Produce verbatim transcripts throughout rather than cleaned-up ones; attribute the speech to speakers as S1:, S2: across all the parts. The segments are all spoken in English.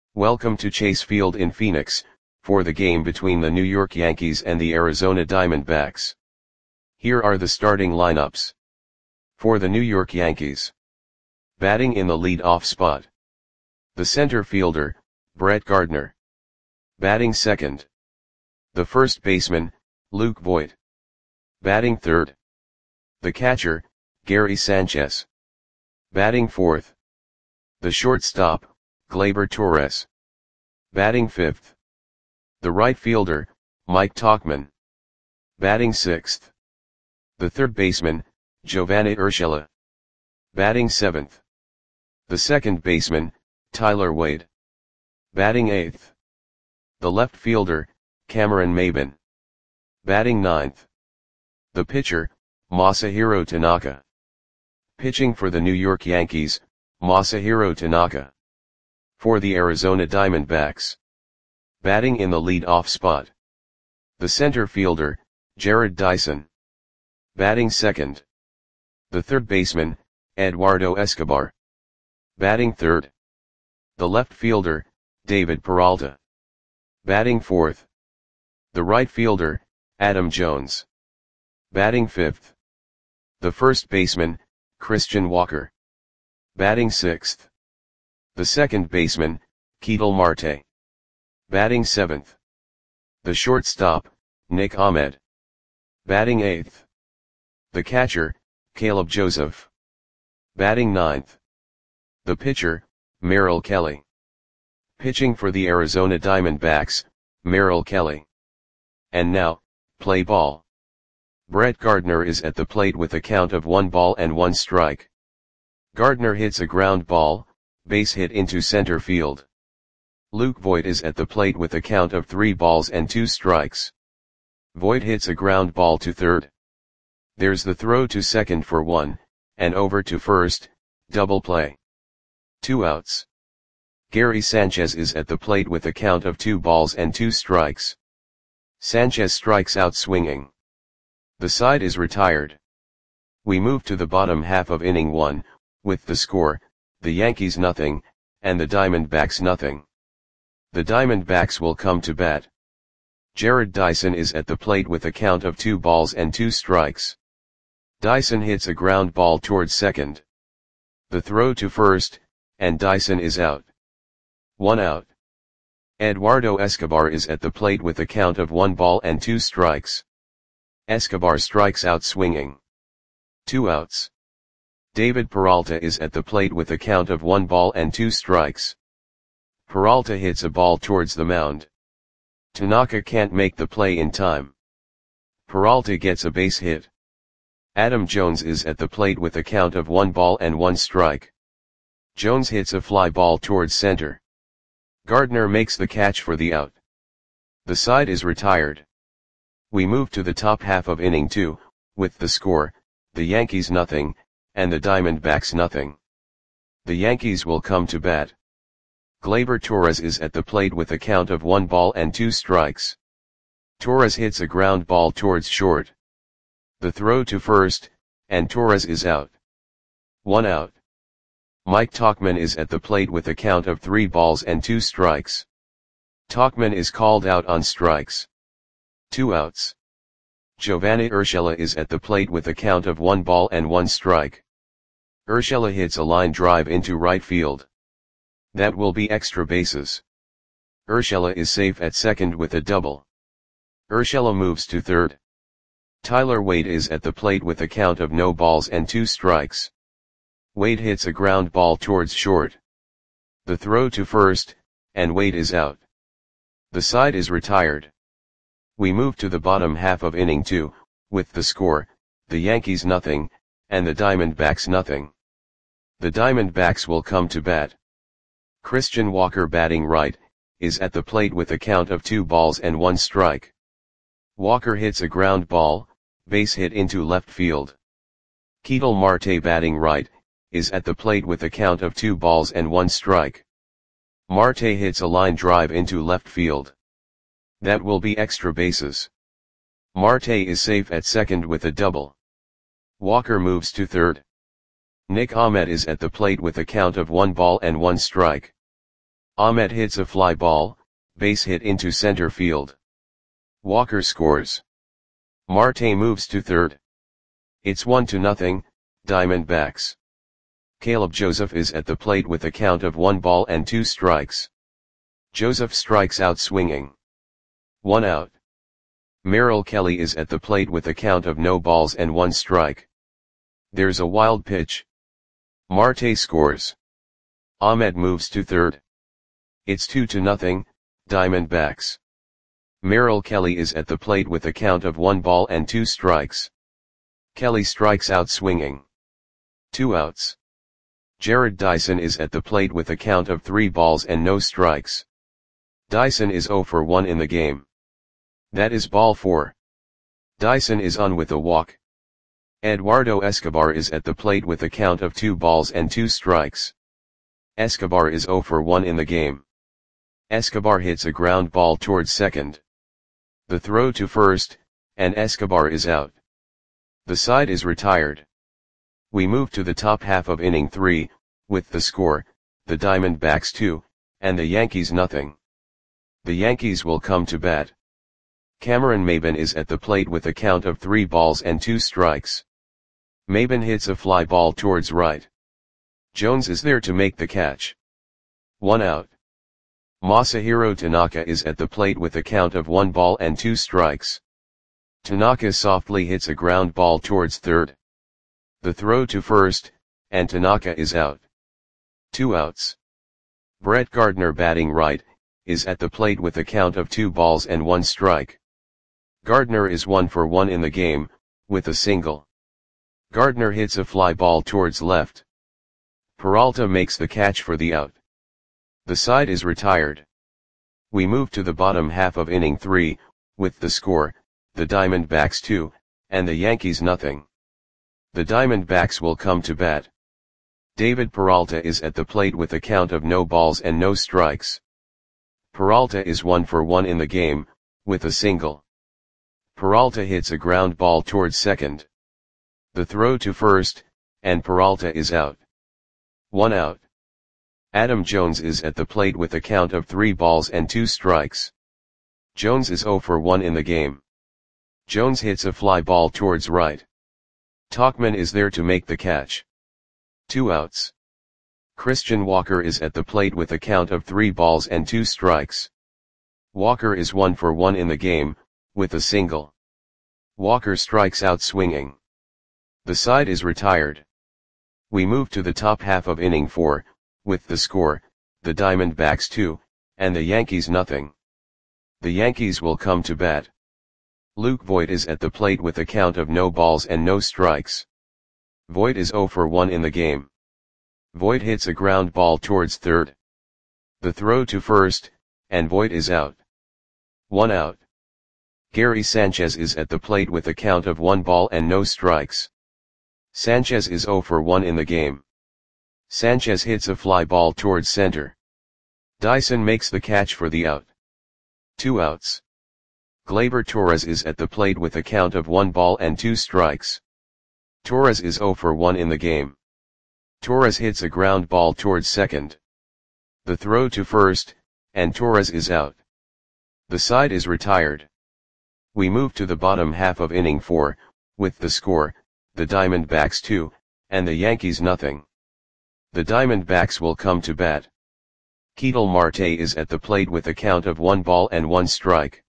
S1: Welcome to Chase Field in Phoenix, for the game between the New York Yankees and the Arizona Diamondbacks. Here are the starting lineups. For the New York Yankees. Batting in the lead-off spot. The center fielder, Brett Gardner. Batting second. The first baseman, Luke Voit. Batting third. The catcher, Gary Sanchez. Batting fourth. The shortstop, Gleyber Torres. Batting fifth. The right fielder, Mike Tauchman. Batting sixth. The third baseman, Giovanny Urshela. Batting seventh. The second baseman, Tyler Wade. Batting eighth. The left fielder, Cameron Maybin. Batting ninth. The pitcher, Masahiro Tanaka. Pitching for the New York Yankees, Masahiro Tanaka. For the Arizona Diamondbacks. Batting in the lead-off spot. The center fielder, Jarrod Dyson. Batting second. The third baseman, Eduardo Escobar. Batting third. The left fielder, David Peralta. Batting fourth. The right fielder, Adam Jones. Batting fifth. The first baseman, Christian Walker. Batting sixth. The second baseman, Ketel Marte. Batting seventh. The shortstop, Nick Ahmed. Batting eighth. The catcher, Caleb Joseph. Batting ninth. The pitcher, Merrill Kelly. Pitching for the Arizona Diamondbacks, Merrill Kelly. And now, play ball. Brett Gardner is at the plate with a count of one ball and one strike. Gardner hits a ground ball, base hit into center field. Luke Voit is at the plate with a count of three balls and two strikes. Voit hits a ground ball to third. There's the throw to second for one, and over to first, double play. Two outs. Gary Sanchez is at the plate with a count of two balls and two strikes. Sanchez strikes out swinging. The side is retired. We move to the bottom half of inning one, with the score, the Yankees nothing, and the Diamondbacks nothing. The Diamondbacks will come to bat. Jarrod Dyson is at the plate with a count of two balls and two strikes. Dyson hits a ground ball towards second. The throw to first, and Dyson is out. One out. Eduardo Escobar is at the plate with a count of one ball and two strikes. Escobar strikes out swinging. Two outs. David Peralta is at the plate with a count of one ball and two strikes. Peralta hits a ball towards the mound. Tanaka can't make the play in time. Peralta gets a base hit. Adam Jones is at the plate with a count of one ball and one strike. Jones hits a fly ball towards center. Gardner makes the catch for the out. The side is retired. We move to the top half of inning two, with the score, the Yankees nothing, and the Diamondbacks nothing. The Yankees will come to bat. Gleyber Torres is at the plate with a count of one ball and two strikes. Torres hits a ground ball towards short. The throw to first, and Torres is out. One out. Mike Tauchman is at the plate with a count of three balls and two strikes. Tauchman is called out on strikes. Two outs. Giovanny Urshela is at the plate with a count of one ball and one strike. Urshela hits a line drive into right field. That will be extra bases. Urshela is safe at second with a double. Urshela moves to third. Tyler Wade is at the plate with a count of no balls and two strikes. Wade hits a ground ball towards short. The throw to first, and Wade is out. The side is retired. We move to the bottom half of inning two, with the score, the Yankees nothing, and the Diamondbacks nothing. The Diamondbacks will come to bat. Christian Walker batting right, is at the plate with a count of two balls and one strike. Walker hits a ground ball, base hit into left field. Ketel Marte batting right, is at the plate with a count of two balls and one strike. Marte hits a line drive into left field. That will be extra bases. Marte is safe at second with a double. Walker moves to third. Nick Ahmed is at the plate with a count of one ball and one strike. Ahmed hits a fly ball, base hit into center field. Walker scores. Marte moves to third. It's one to nothing, Diamondbacks. Caleb Joseph is at the plate with a count of one ball and two strikes. Joseph strikes out swinging. One out. Merrill Kelly is at the plate with a count of no balls and one strike. There's a wild pitch. Marte scores. Ahmed moves to third. It's two to nothing, Diamondbacks. Merrill Kelly is at the plate with a count of one ball and two strikes. Kelly strikes out swinging. Two outs. Jared Dyson is at the plate with a count of three balls and no strikes. Dyson is zero for one in the game. That is ball four. Dyson is on with a walk. Eduardo Escobar is at the plate with a count of two balls and two strikes. Escobar is zero for one in the game. Escobar hits a ground ball towards second. The throw to first, and Escobar is out. The side is retired. We move to the top half of inning three, with the score, the Diamondbacks two, and the Yankees nothing. The Yankees will come to bat. Cameron Maybin is at the plate with a count of three balls and two strikes. Maybin hits a fly ball towards right. Jones is there to make the catch. One out. Masahiro Tanaka is at the plate with a count of one ball and two strikes. Tanaka softly hits a ground ball towards third. The throw to first, and Tanaka is out. Two outs. Brett Gardner batting right, is at the plate with a count of two balls and one strike. Gardner is one for one in the game, with a single. Gardner hits a fly ball towards left. Peralta makes the catch for the out. The side is retired. We move to the bottom half of inning three, with the score, the Diamondbacks two, and the Yankees nothing. The Diamondbacks will come to bat. David Peralta is at the plate with a count of no balls and no strikes. Peralta is one for one in the game, with a single. Peralta hits a ground ball towards second. The throw to first, and Peralta is out. One out. Adam Jones is at the plate with a count of three balls and two strikes. Jones is zero for one in the game. Jones hits a fly ball towards right. Tauchman is there to make the catch. Two outs. Christian Walker is at the plate with a count of three balls and two strikes. Walker is one for one in the game, with a single. Walker strikes out swinging. The side is retired. We move to the top half of inning four, with the score, the Diamondbacks two, and the Yankees nothing. The Yankees will come to bat. Luke Voit is at the plate with a count of no balls and no strikes. Voit is zero for one in the game. Voit hits a ground ball towards third. The throw to first, and Voit is out. One out. Gary Sanchez is at the plate with a count of one ball and no strikes. Sanchez is zero for one in the game. Sanchez hits a fly ball towards center. Dyson makes the catch for the out. Two outs. Gleyber Torres is at the plate with a count of one ball and two strikes. Torres is zero for one in the game. Torres hits a ground ball towards second. The throw to first, and Torres is out. The side is retired. We move to the bottom half of inning four, with the score, the Diamondbacks two, and the Yankees nothing. The Diamondbacks will come to bat. Ketel Marte is at the plate with a count of one ball and one strike.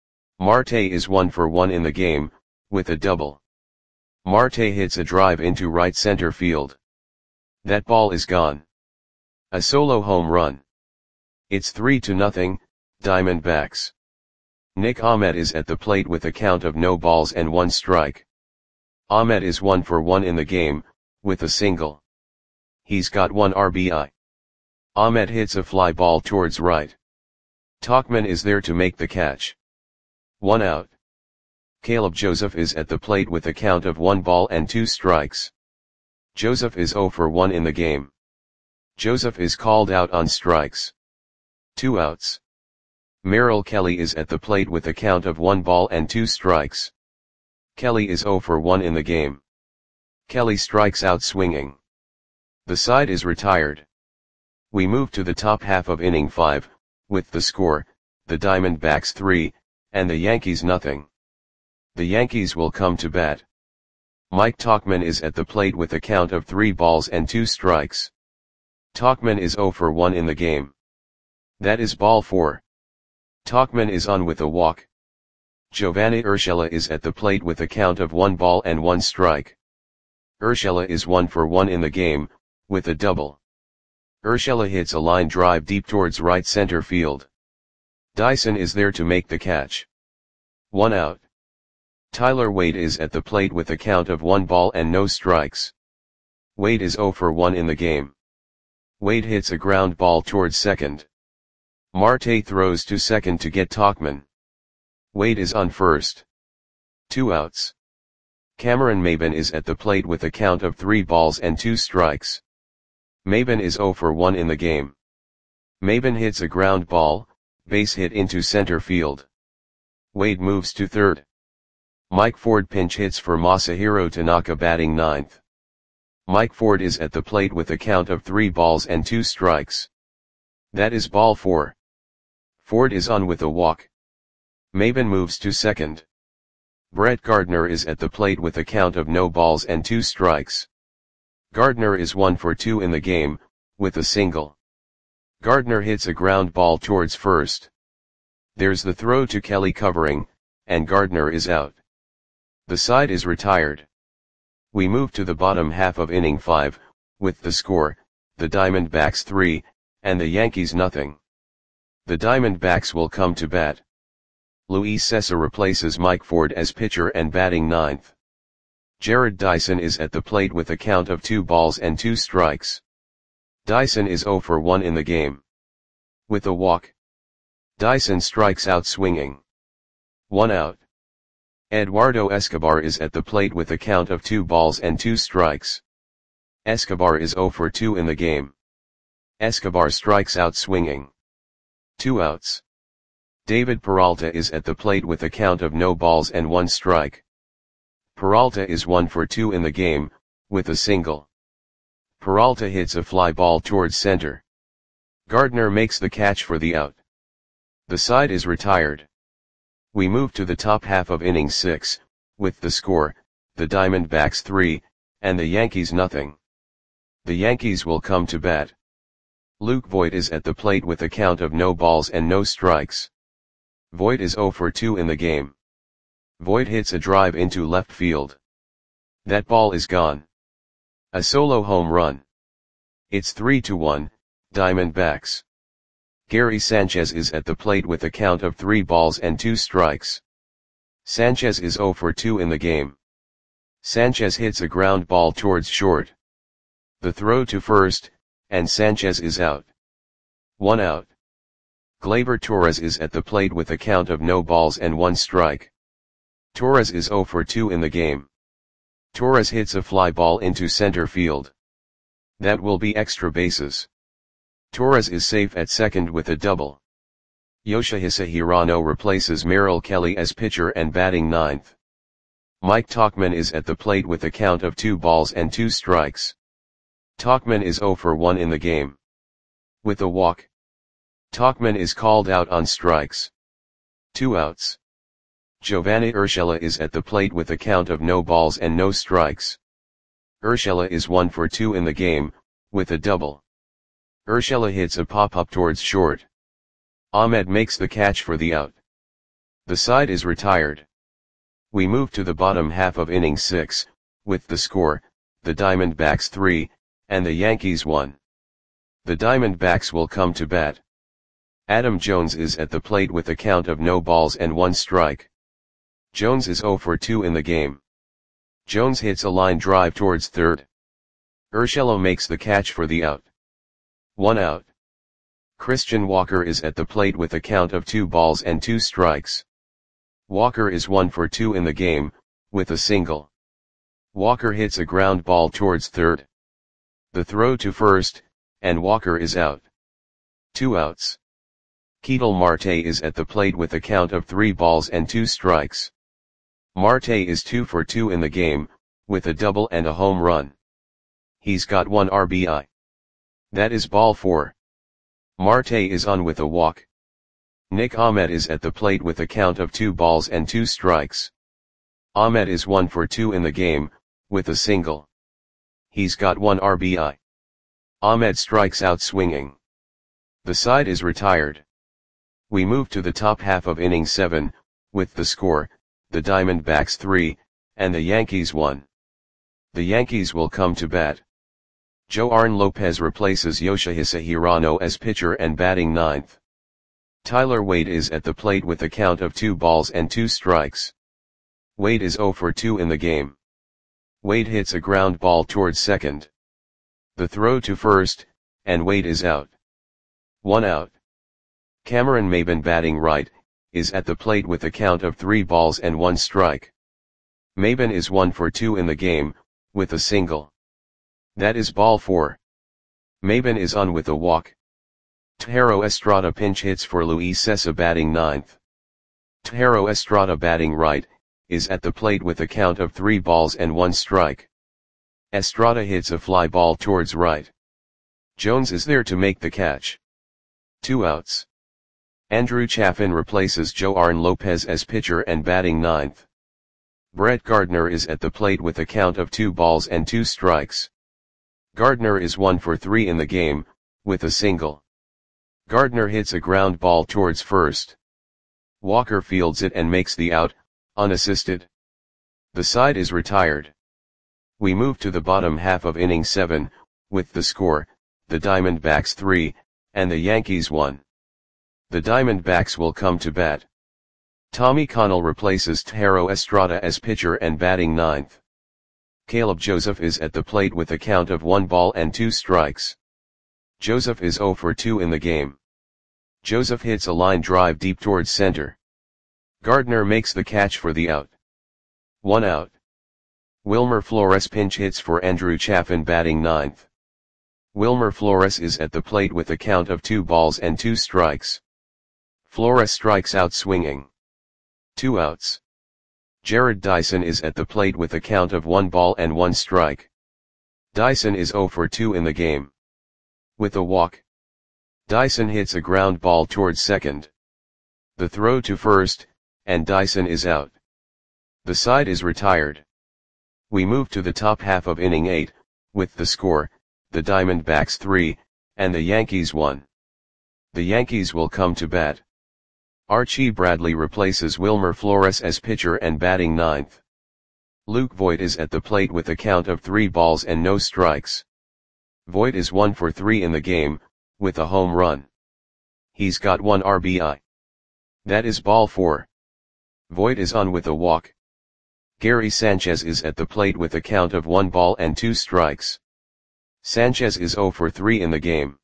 S1: Marte is one for one in the game, with a double. Marte hits a drive into right center field. That ball is gone. A solo home run. It's three to nothing, Diamondbacks. Nick Ahmed is at the plate with a count of no balls and one strike. Ahmed is one for one in the game, with a single. He's got one R B I. Ahmed hits a fly ball towards right. Tauchman is there to make the catch. One out. Caleb Joseph is at the plate with a count of one ball and two strikes. Joseph is zero for one in the game. Joseph is called out on strikes. Two outs. Merrill Kelly is at the plate with a count of one ball and two strikes. Kelly is zero for one in the game. Kelly strikes out swinging. The side is retired. We move to the top half of inning five, with the score, the Diamondbacks three, and the Yankees nothing. The Yankees will come to bat. Mike Tauchman is at the plate with a count of three balls and two strikes. Tauchman is oh for one in the game. That is ball four. Tauchman is on with a walk. Giovanni Urshela is at the plate with a count of one ball and one strike. Urshela is one for one in the game, with a double. Urshela hits a line drive deep towards right center field. Dyson is there to make the catch. One out. Tyler Wade is at the plate with a count of one ball and no strikes. Wade is oh for one in the game. Wade hits a ground ball towards second. Marte throws to second to get Tauchman. Wade is on first. Two outs. Cameron Maybin is at the plate with a count of three balls and two strikes. Maybin is oh for one in the game. Maybin hits a ground ball, base hit into center field. Wade moves to third. Mike Ford pinch hits for Masahiro Tanaka batting ninth. Mike Ford is at the plate with a count of three balls and two strikes. That is ball four. Ford is on with a walk. Maybin moves to second. Brett Gardner is at the plate with a count of no balls and two strikes. Gardner is one for two in the game, with a single. Gardner hits a ground ball towards first. There's the throw to Kelly covering, and Gardner is out. The side is retired. We move to the bottom half of inning five, with the score, the Diamondbacks three, and the Yankees nothing. The Diamondbacks will come to bat. Luis Cessa replaces Mike Ford as pitcher and batting ninth. Jared Dyson is at the plate with a count of two balls and two strikes. Dyson is oh for one in the game. With a walk. Dyson strikes out swinging. One out. Eduardo Escobar is at the plate with a count of two balls and two strikes. Escobar is oh for two in the game. Escobar strikes out swinging. Two outs. David Peralta is at the plate with a count of no balls and one strike. Peralta is one for two in the game, with a single. Peralta hits a fly ball towards center. Gardner makes the catch for the out. The side is retired. We move to the top half of inning six, with the score, the Diamondbacks three, and the Yankees nothing. The Yankees will come to bat. Luke Voit is at the plate with a count of no balls and no strikes. Voit is oh for two in the game. Voit hits a drive into left field. That ball is gone. A solo home run. It's three to one, Diamondbacks. Gary Sanchez is at the plate with a count of three balls and two strikes. Sanchez is oh for two in the game. Sanchez hits a ground ball towards short. The throw to first, and Sanchez is out. One out. Gleyber Torres is at the plate with a count of no balls and one strike. Torres is oh for two in the game. Torres hits a fly ball into center field. That will be extra bases. Torres is safe at second with a double. Yoshihisa Hirano replaces Merrill Kelly as pitcher and batting ninth. Mike Tauchman is at the plate with a count of two balls and two strikes. Tauchman is oh for one in the game. With a walk. Tauchman is called out on strikes. Two outs. Giovanni Urshela is at the plate with a count of no balls and no strikes. Urshela is one for two in the game, with a double. Urshela hits a pop-up towards short. Ahmed makes the catch for the out. The side is retired. We move to the bottom half of inning six, with the score, the Diamondbacks three, and the Yankees one. The Diamondbacks will come to bat. Adam Jones is at the plate with a count of no balls and one strike. Jones is oh for two in the game. Jones hits a line drive towards third. Urshela makes the catch for the out. One out. Christian Walker is at the plate with a count of two balls and two strikes. Walker is one for two in the game, with a single. Walker hits a ground ball towards third. The throw to first, and Walker is out. Two outs. Ketel Marte is at the plate with a count of three balls and two strikes. Marte is two for two in the game, with a double and a home run. He's got one R B I. That is ball four. Marte is on with a walk. Nick Ahmed is at the plate with a count of two balls and two strikes. Ahmed is one for two in the game, with a single. He's got one R B I. Ahmed strikes out swinging. The side is retired. We move to the top half of inning seven, with the score, the Diamondbacks three, and the Yankees one. The Yankees will come to bat. Joarn Lopez replaces Yoshihisa Hirano as pitcher and batting ninth. Tyler Wade is at the plate with a count of two balls and two strikes. Wade is zero for two in the game. Wade hits a ground ball towards second. The throw to first, and Wade is out. One out. Cameron Maybin, batting right, is at the plate with a count of three balls and one strike. Maybin is one for two in the game, with a single. That is ball four. Maybin is on with a walk. Tejero Estrada pinch hits for Luis Cessa, batting ninth. Tejero Estrada, batting right, is at the plate with a count of three balls and one strike. Estrada hits a fly ball towards right. Jones is there to make the catch. Two outs. Andrew Chafin replaces Joarn Lopez as pitcher and batting ninth. Brett Gardner is at the plate with a count of two balls and two strikes. Gardner is one for three in the game, with a single. Gardner hits a ground ball towards first. Walker fields it and makes the out, unassisted. The side is retired. We move to the bottom half of inning seven, with the score, the Diamondbacks three, and the Yankees one. The Diamondbacks will come to bat. Tommy Connell replaces Tejero Estrada as pitcher and batting ninth. Caleb Joseph is at the plate with a count of one ball and two strikes. Joseph is zero for two in the game. Joseph hits a line drive deep towards center. Gardner makes the catch for the out. One out. Wilmer Flores pinch hits for Andrew Chafin, batting ninth. Wilmer Flores is at the plate with a count of two balls and two strikes. Flores strikes out swinging. Two outs. Jared Dyson is at the plate with a count of one ball and one strike. Dyson is zero for two in the game. With a walk. Dyson hits a ground ball towards second. The throw to first, and Dyson is out. The side is retired. We move to the top half of inning eight, with the score, the Diamondbacks three, and the Yankees one. The Yankees will come to bat. Archie Bradley replaces Wilmer Flores as pitcher and batting ninth. Luke Voit is at the plate with a count of three balls and no strikes. Voit is one for three in the game, with a home run. He's got one R B I. That is ball four. Voit is on with a walk. Gary Sanchez is at the plate with a count of one ball and two strikes. Sanchez is zero for three in the game.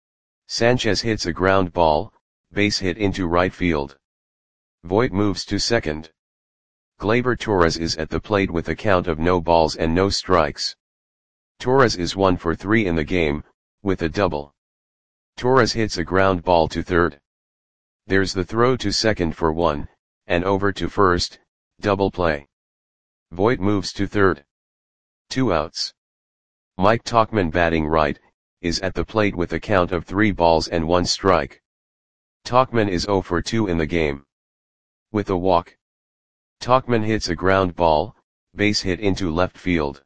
S1: Sanchez hits a ground ball, base hit into right field. Voit moves to second. Gleyber Torres is at the plate with a count of no balls and no strikes. Torres is one for three in the game, with a double. Torres hits a ground ball to third. There's the throw to second for one, and over to first, double play. Voit moves to third. Two outs. Mike Tauchman, batting right, is at the plate with a count of three balls and one strike. Tauchman is zero for two in the game. With a walk. Tauchman hits a ground ball, base hit into left field.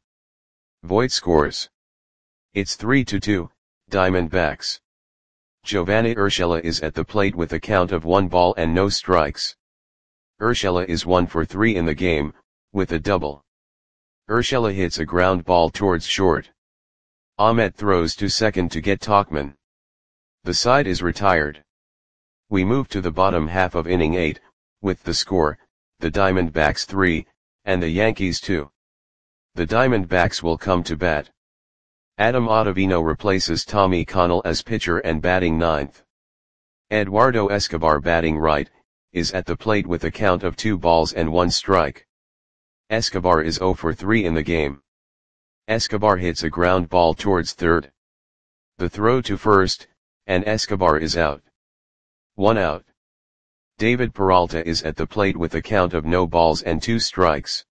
S1: Voit scores. It's three to two, Diamondbacks. Giovanni Urshela is at the plate with a count of one ball and no strikes. Urshela is one for three in the game, with a double. Urshela hits a ground ball towards short. Ahmed throws to second to get Tauchman. The side is retired. We move to the bottom half of inning eight, with the score, the Diamondbacks three, and the Yankees two. The Diamondbacks will come to bat. Adam Ottavino replaces Tommy Connell as pitcher and batting ninth. Eduardo Escobar, batting right, is at the plate with a count of two balls and one strike. Escobar is zero for three in the game. Escobar hits a ground ball towards third. The throw to first, and Escobar is out. One out. David Peralta is at the plate with a count of no balls and two strikes.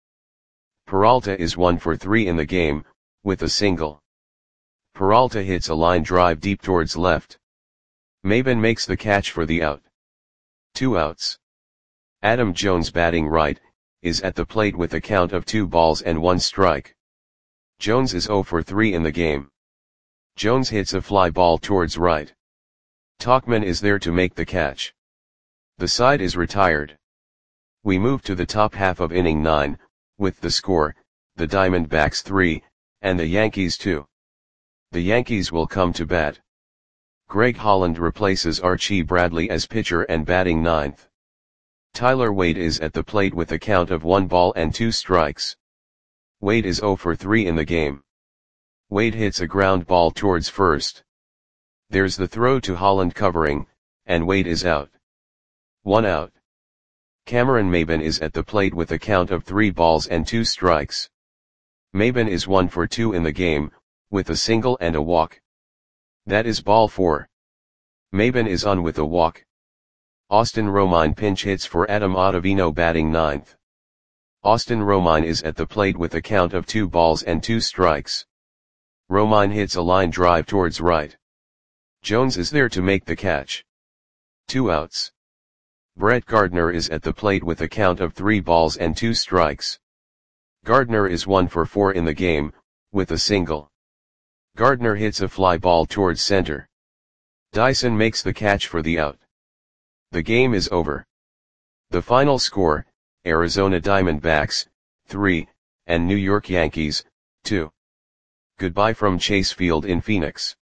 S1: Peralta is one for three in the game, with a single. Peralta hits a line drive deep towards left. Maben makes the catch for the out. Two outs. Adam Jones, batting right, is at the plate with a count of two balls and one strike. Jones is oh for three in the game. Jones hits a fly ball towards right. Tauchman is there to make the catch. The side is retired. We move to the top half of inning nine, with the score, the Diamondbacks three, and the Yankees two. The Yankees will come to bat. Greg Holland replaces Archie Bradley as pitcher and batting ninth. Tyler Wade is at the plate with a count of one ball and two strikes. Wade is oh for three in the game. Wade hits a ground ball towards first. There's the throw to Holland covering, and Wade is out. One out. Cameron Maben is at the plate with a count of three balls and two strikes. Maben is one for two in the game, with a single and a walk. That is ball four. Maben is on with a walk. Austin Romine pinch hits for Adam Ottavino, batting ninth. Austin Romine is at the plate with a count of two balls and two strikes. Romine hits a line drive towards right. Jones is there to make the catch. Two outs. Brett Gardner is at the plate with a count of three balls and two strikes. Gardner is one for four in the game, with a single. Gardner hits a fly ball towards center. Dyson makes the catch for the out. The game is over. The final score, Arizona Diamondbacks, three, and New York Yankees, two. Goodbye from Chase Field in Phoenix.